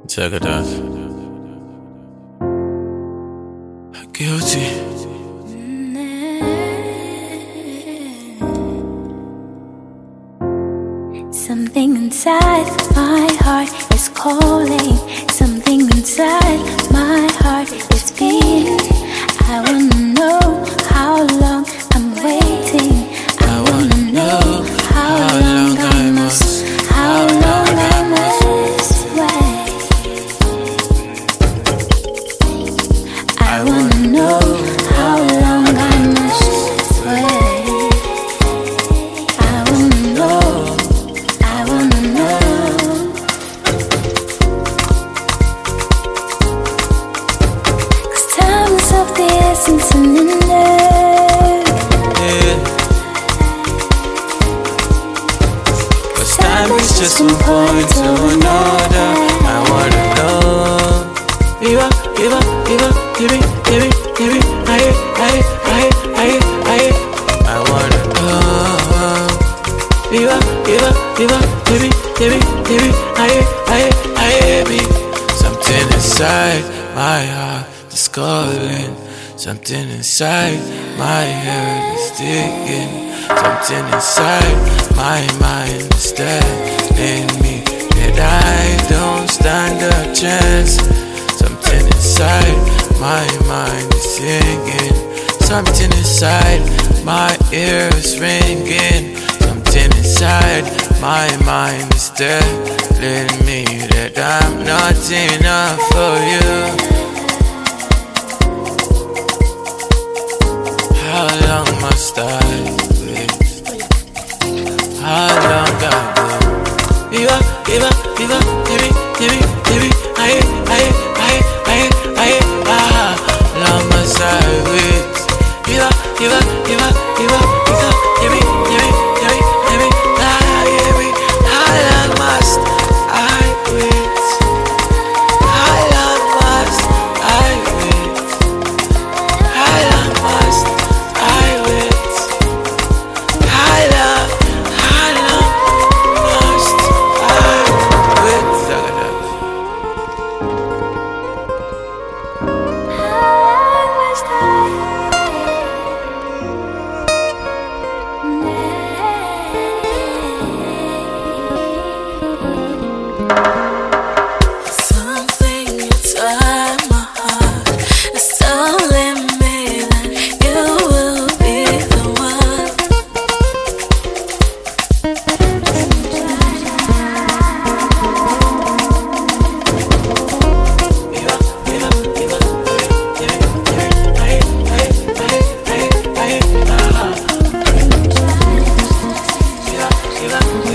Check it out. Guilty. Something inside my heart is calling. Something inside my heart is beating. I wanna know how long I'm waiting. I wanna know how long I must wait. I wanna know how long I must wait. I wanna know. I wanna know. 'Cause time is of the essence and in there. Yeah. But time is just one point to another. I wanna know. Give up, give up, give up, give it, give it, give it. I wanna know. Give up, give up, give up, give it, give it, give it. Something inside my heart is calling. Something inside my head is digging. Something inside my mind is telling me that I don't stand a chance. Something inside my mind is singing. Something inside my ears ringing. Something inside my mind is telling me that I'm not enough for you. How long must I wait? How long I go? Give up, give up, give up, give it, give it, give it. How long must I wait? Give up, give up, give up, give up, give up, give it, give it, give it, give it. How long must I wait? How long must I wait? How long must I wait? How long must I wait? Something inside my heart is telling me that you will be the one. Give up,